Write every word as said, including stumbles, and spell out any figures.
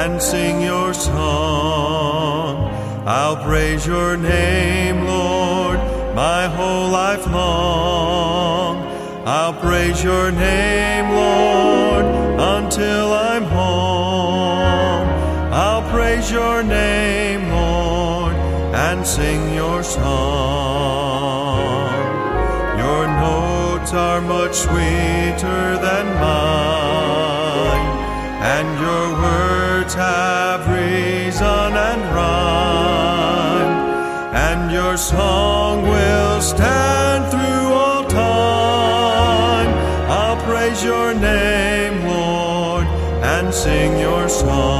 and sing your song. I'll praise your name, Lord, my whole life long. I'll praise your name, Lord, until I'm home. I'll praise your name, Lord, and sing your song. Your notes are much sweeter than mine, and your words have